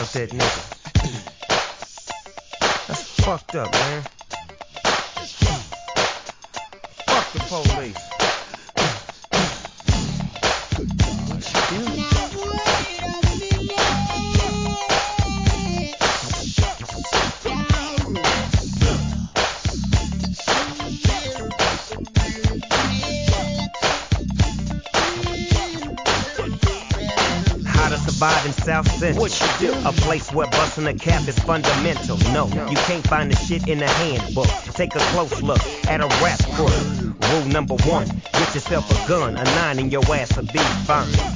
killed that nigga. That's fucked up, man. Fuck the police. How to survive in South Central? What you do? A place where busting a cap is fundamental. No, you can't find the shit in the handbook. Take a close look at a rap book. Rule number 1, get yourself a gun. A 9 in your ass will be fine.